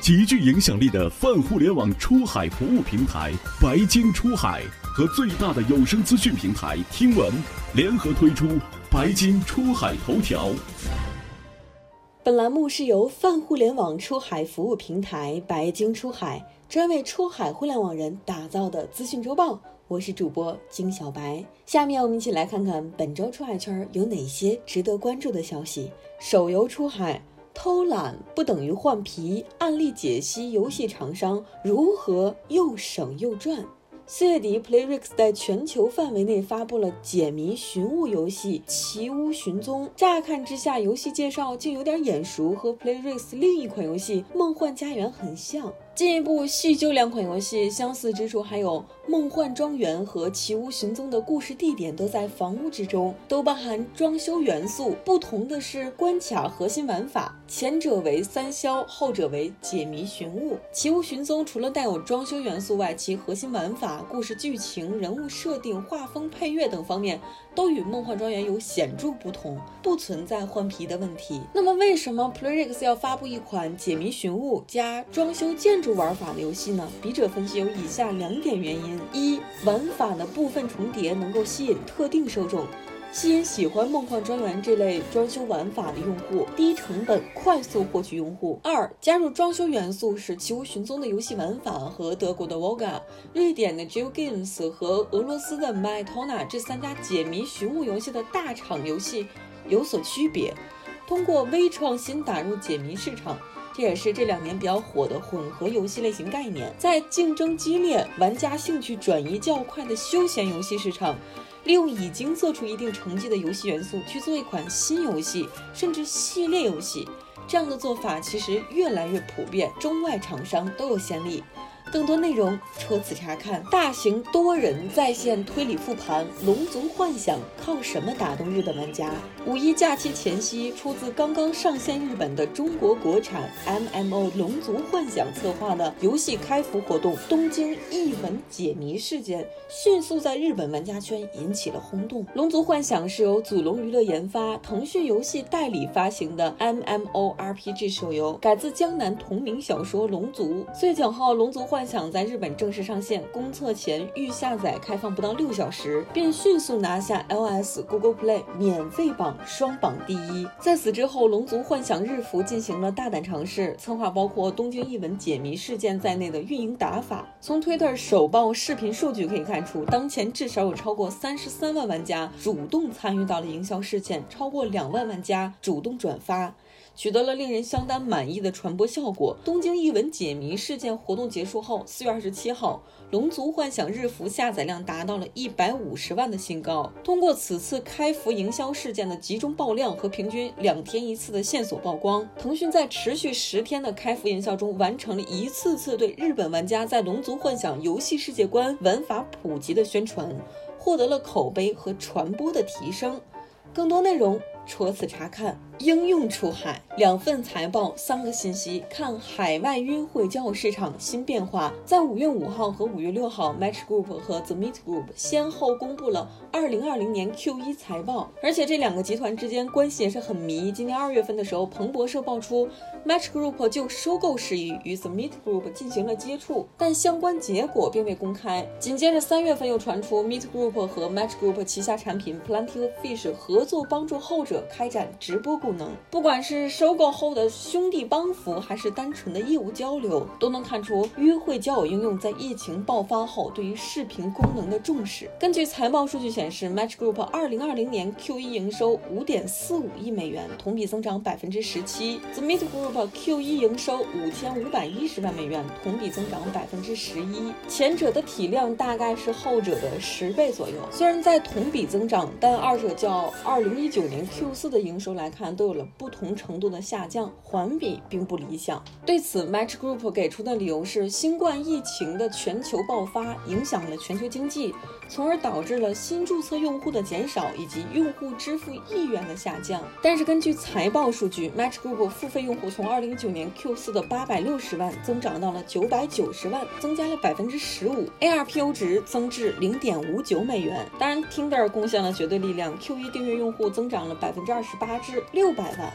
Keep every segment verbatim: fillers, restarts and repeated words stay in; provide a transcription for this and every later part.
极具影响力的泛互联网出海服务平台白鲸出海和最大的有声资讯平台听闻联合推出白鲸出海头条。 本栏目是由泛互联网出海服务平台白鲸出海专为出海互联网人打造的资讯周报，我是主播金小白。下面我们一起来看看本周出海圈有哪些值得关注的消息。手游出海，偷懒不等于换皮，案例解析游戏厂商如何又省又赚。四月底 Playrix 在全球范围内发布了解谜寻物游戏奇屋寻踪，乍看之下游戏介绍竟有点眼熟，和 Playrix 另一款游戏梦幻家园很像。进一步细究两款游戏相似之处，还有梦幻庄园和奇屋寻踪的故事地点都在房屋之中，都包含装修元素，不同的是关卡核心玩法，前者为三消，后者为解谜寻物。奇屋寻踪除了带有装修元素外，其核心玩法、故事剧情、人物设定、画风、配乐等方面都与梦幻庄园有显著不同，不存在换皮的问题。那么为什么 Playrix 要发布一款解谜寻物加装修建筑玩法的游戏呢？笔者分析有以下两点原因：一、玩法的部分重叠能够吸引特定受众，吸引喜欢梦幻庄园这类装修玩法的用户，低成本快速获取用户。二、加入装修元素使奇屋寻踪的游戏玩法和德国的 Voga、 瑞典的 GeoGames 和俄罗斯的 Mytona 这三家解谜寻物游戏的大厂游戏有所区别，通过微创新打入解谜市场，这也是这两年比较火的混合游戏类型概念。在竞争激烈、玩家兴趣转移较快的休闲游戏市场，利用已经做出一定成绩的游戏元素去做一款新游戏，甚至系列游戏，这样的做法其实越来越普遍，中外厂商都有先例。更多内容戳此查看。大型多人在线推理复盘，龙族幻想靠什么打动日本玩家？五一假期前夕，出自刚刚上线日本的中国国产 M M O 龙族幻想策划的游戏开服活动东京译文解谜事件，迅速在日本玩家圈引起了轰动。龙族幻想是由祖龙娱乐研发、腾讯游戏代理发行的 M M O R P G 手游，改自江南同名小说《龙族》。四月九号，龙族幻想在日本正式上线，公测前预下载开放不到六小时，便迅速拿下 iOS、Google Play 免费榜双榜第一。在此之后，龙族幻想日服进行了大胆尝试，策划包括东京译文解谜事件在内的运营打法。从 Twitter 首曝视频数据可以看出，当前至少有超过三十三万玩家主动参与到了营销事件，超过两万玩家主动转发，取得了令人相当满意的传播效果。东京译文解谜事件活动结束后，四月二十七号，龙族幻想日服下载量达到了一百五十万的新高。通过此次开服营销事件的集中爆量和平均两天一次的线索曝光，腾讯在持续十天的开服营销中，完成了一次次对日本玩家在龙族幻想游戏世界观玩法普及的宣传，获得了口碑和传播的提升。更多内容戳此查看。应用出海，两份财报，三个信息，看海外约会交友市场新变化。在五月五号和五月六号 Match Group 和 The Meet Group 先后公布了二零二零年 Q 一 财报，而且这两个集团之间关系也是很迷。今年二月份的时候，彭博社爆出 Match Group 就收购事宜与 The Meet Group 进行了接触，但相关结果并未公开。紧接着三月份又传出 Meet Group 和 Match Group 旗下产品 Plenty of Fish 合作，帮助后者开展直播功能。不管是收购后的兄弟帮扶，还是单纯的业务交流，都能看出约会交友应用在疫情爆发后对于视频功能的重视。根据财报数据显示， Match Group 二零二零年 Q 一 营收 五点四五亿美元，同比增长 百分之十七。 The Meet Group Q 一 营收五千五百一十万美元，同比增长 百分之十一。 前者的体量大概是后者的十倍左右。虽然在同比增长，但二者较二零一九年 Q 四 的营收来看都有了不同程度的下降，环比并不理想。对此 Match Group 给出的理由是，新冠疫情的全球爆发影响了全球经济，从而导致了新注册用户的减少以及用户支付意愿的下降。但是根据财报数据， Match Group 付费用户从二零一九年 Q 四 的八百六十万增长到了九百九十万，增加了 百分之十五， A R P U 值增至 零点五九美元。当然 Tinder 贡献了绝对力量， Q 一 订阅用户增长了 百分之二十八至六百万。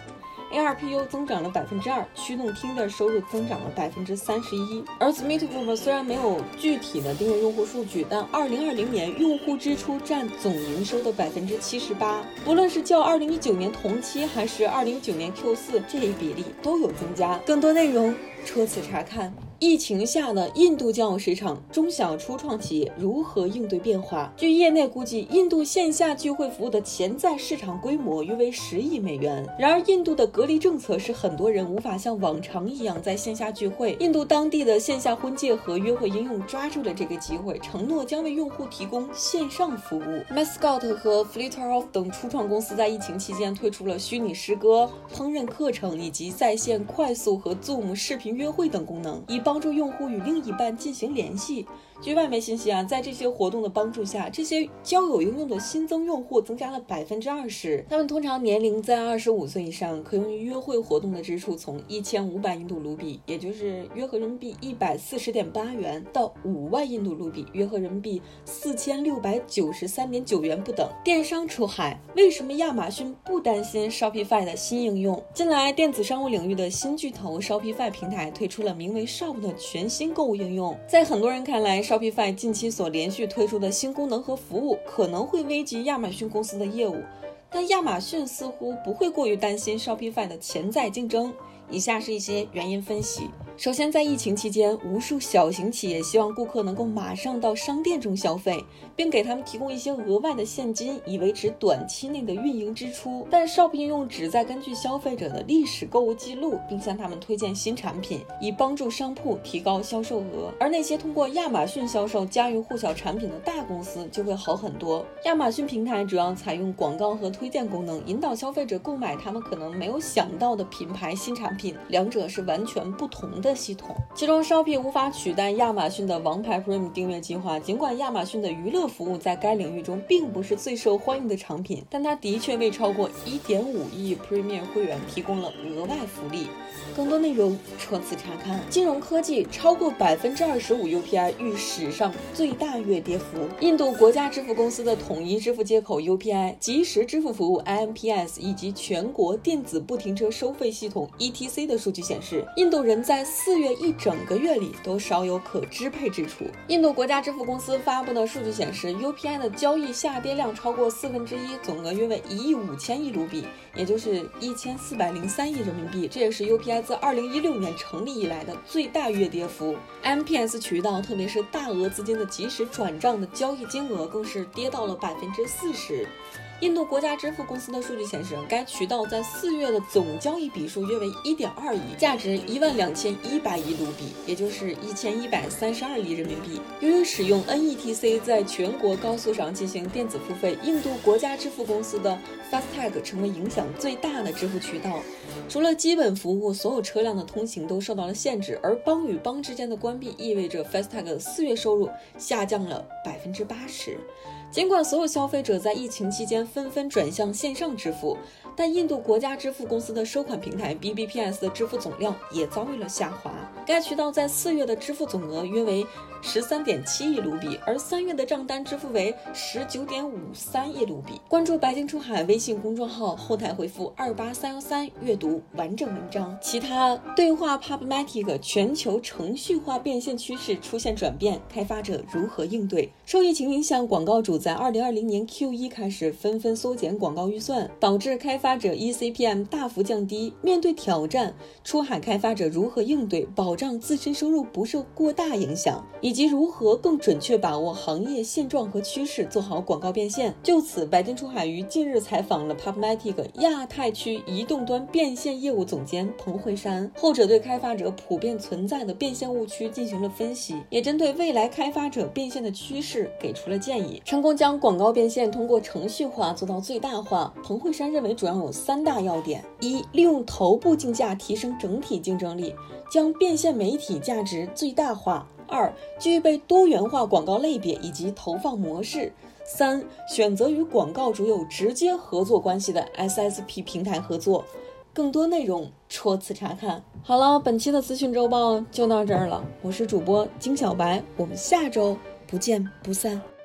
A R P U 增长了百分之二，驱动 Tinder 收入增长了百分之三十一。而 Smith Group 虽然没有具体的订阅用户数据，但二零二零年用户支出占总营收的百分之七十八，不论是较二零一九年同期还是二零一九年 Q 四，这一比例都有增加。更多内容戳此查看。疫情下的印度交友市场，中小初创企业如何应对变化？据业内估计，印度线下聚会服务的潜在市场规模约为十亿美元。然而，印度的隔离政策使很多人无法像往常一样在线下聚会。印度当地的线下婚介和约会应用抓住了这个机会，承诺将为用户提供线上服务。Mascot 和 Flitterwof 等初创公司在疫情期间推出了虚拟诗歌、烹饪课程以及在线快速和 Zoom 视频约会等功能，以帮助用户与另一半进行联系。据外媒信息啊，在这些活动的帮助下，这些交友应用的新增用户增加了百分之二十。他们通常年龄在二十五岁以上，可用于约会活动的支出从一千五百印度卢比，也就是约合人民币一百四十点八元，到五万印度卢比，约合人民币四千六百九十三点九元不等。电商出海，为什么亚马逊不担心 Shopify 的新应用？近来，电子商务领域的新巨头 Shopify 平台推出了名为 Shop 的全新购物应用。在很多人看来，Shopify 近期所连续推出的新功能和服务可能会危及亚马逊公司的业务，但亚马逊似乎不会过于担心 Shopify 的潜在竞争。以下是一些原因分析。首先，在疫情期间，无数小型企业希望顾客能够马上到商店中消费，并给他们提供一些额外的现金，以维持短期内的运营支出。但 Shop 应用旨在根据消费者的历史购物记录，并向他们推荐新产品，以帮助商铺提高销售额。而那些通过亚马逊销售家喻户晓产品的大公司就会好很多。亚马逊平台主要采用广告和推荐功能，引导消费者购买他们可能没有想到的品牌新产品，两者是完全不同的系统。其中 Shopee 无法取代亚马逊的王牌 Prime 订阅计划，尽管亚马逊的娱乐服务在该领域中并不是最受欢迎的产品，但它的确为超过 一点五亿 Premier 会员提供了额外福利。更多内容戳此查看。金融科技超过 百分之二十五 U P I 遇史上最大月跌幅。印度国家支付公司的统一支付接口 U P I、 即时支付服务 I M P S 以及全国电子不停车收费系统 E T C 的数据显示，印度人在四月一整个月里都少有可支配支出。印度国家支付公司发布的数据显示， U P I 的交易下跌量超过四分之一，总额约为一亿五千亿卢比，也就是一千四百零三亿人民币，这也是 U P I 自二零一六年成立以来的最大月跌幅。 I M P S 渠道，特别是大额资金的即时转账的交易金额更是跌到了百分之四十。印度国家支付公司的数据显示，该渠道在四月的总交易笔数约为 一点二亿，价值一万两千一百亿卢比，也就是一千一百三十二亿人民币。由于使用 N E T C 在全国高速上进行电子付费，印度国家支付公司的 FASTag 成为影响最大的支付渠道。除了基本服务，所有车辆的通行都受到了限制，而邦与邦之间的关闭意味着 FASTag 四月收入下降了百分之八十。尽管所有消费者在疫情期间纷纷转向线上支付，但印度国家支付公司的收款平台 B B P S 的支付总量也遭遇了下滑。该渠道在四月的支付总额约为 十三点七亿卢比，而三月的账单支付为 十九点五三亿卢比。关注白金出海微信公众号，后台回复二八三一三阅读完整文章。其他对话 PubMatic 全球程序化变现趋势出现转变，开发者如何应对？受疫情影响，广告主在二零二零年 Q 一 开始纷纷缩减广告预算，导致开发者 E C P M 大幅降低。面对挑战，出海开发者如何应对，保障自身收入不受过大影响，以及如何更准确把握行业现状和趋势，做好广告变现？就此，白金出海于近日采访了 PubMatic 亚太区移动端变现业务总监彭慧珊，后者对开发者普遍存在的变现误区进行了分析，也针对未来开发者变现的趋势给出了建议。成功将广告变现通过程序化做到最大化，彭慧珊认为主要有三大要点：一、利用头部竞价提升整体竞争力，将变现媒体价值最大化；二、具备多元化广告类别以及投放模式；三、选择与广告主有直接合作关系的 S S P 平台合作。更多内容戳此查看。好了，本期的资讯周报就到这儿了，我是主播金小白，我们下周不见不散。